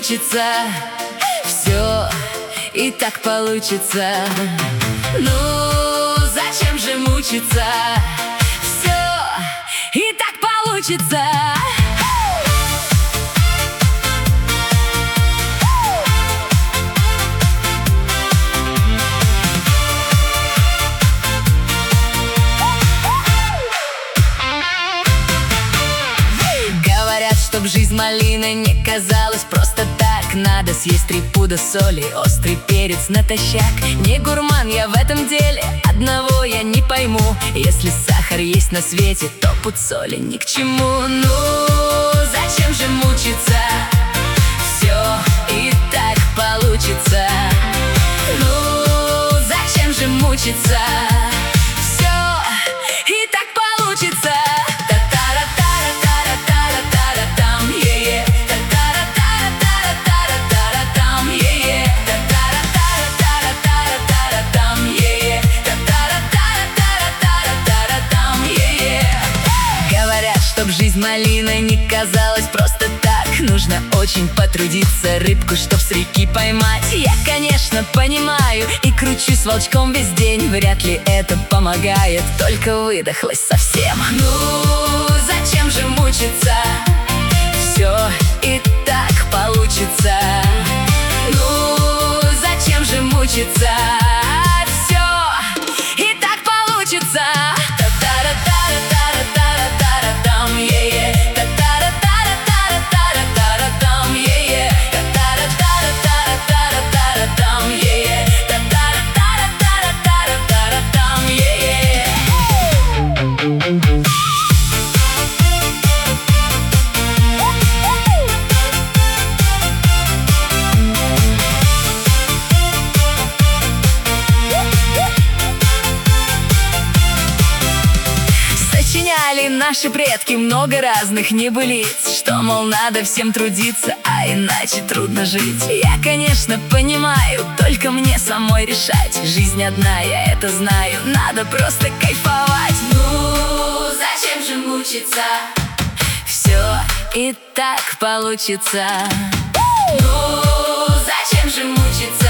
мучиться, все и так получится. Ну, зачем же мучиться, все и так получится. Чтоб жизнь малиной не казалась просто так, надо съесть 3 пуда соли, острый перец натощак. Не гурман я в этом деле, одного я не пойму: если сахар есть на свете, то пуд соли ни к чему. Ну, зачем же мучиться, все и так получится. Ну, зачем же мучиться, все и так получится. Чтоб жизнь малиной не казалась просто так, нужно очень потрудиться, рыбку чтоб с реки поймать. Я, конечно, понимаю и кручусь волчком весь день, вряд ли это помогает, только выдохлась совсем. Ну, зачем же мучиться, все и так получится. Ну, зачем же мучиться, все и так получится. Наши предки много разных небылиц, что, мол, надо всем трудиться, а иначе трудно жить. Я, конечно, понимаю, только мне самой решать. Жизнь одна, я это знаю, надо просто кайфовать. Ну, зачем же мучиться, все и так получится. Ну, зачем же мучиться,